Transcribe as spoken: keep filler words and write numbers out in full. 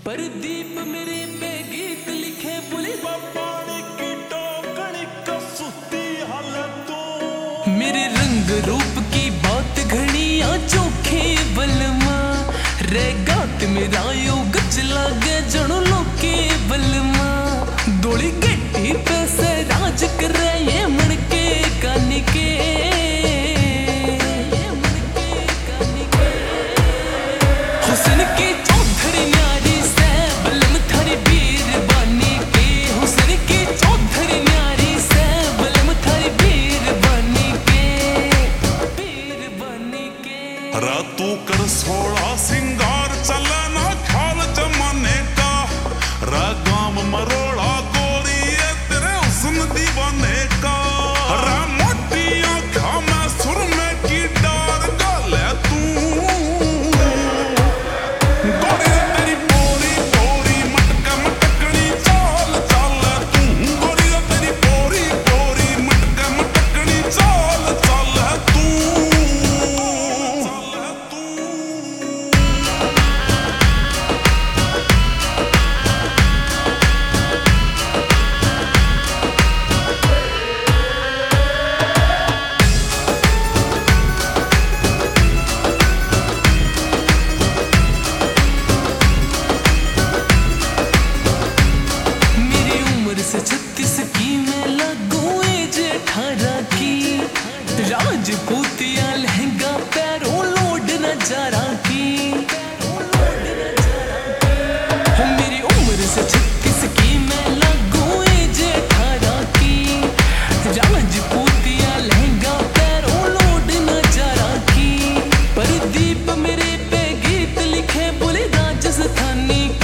परदीप मेरे पे गीत लिखे बोली पानी की टोकरी का सुस्ती हालत मेरे रंग रूप की बात घड़िया चोखे बलमा रे गात मेरा यो गच लागे जनो लोके बलमा दोली गट्टी पे से राज करे ये मणके कानी के हुस्न की चौधरी न्यारी से बलम थारी बीर बानी के हुस्न की चौधरी न्यारी से बलम थारी बीर बानी के बीर बानी के रातू कर सोड़ा सिंगार चला ना ख्याल जमाने का रागाम मरोड़ा गोरी है तेरे हुस्न दीवाने का रा मोटी आँखा में सुर में की डार गाले तू गोरी तेरी पोरी पोरी मटका मटकनी चाल चाल तू गोरी तेरी पोरी पोरी मटका मटकनी चाल चाल तू चाल तू मेरी उम्र से छत्तीस की मैं लगूं एज अठारह की राजपूतिया लहंगा पैरों लोड नजारा की हो मेरी उम्र से छत्तीस की मैं लगूं एज अठारह की राजपूतिया लहंगा पैरों लोड नजारा की परदीप मेरे पे गीत लिखे बोले राजस्थानी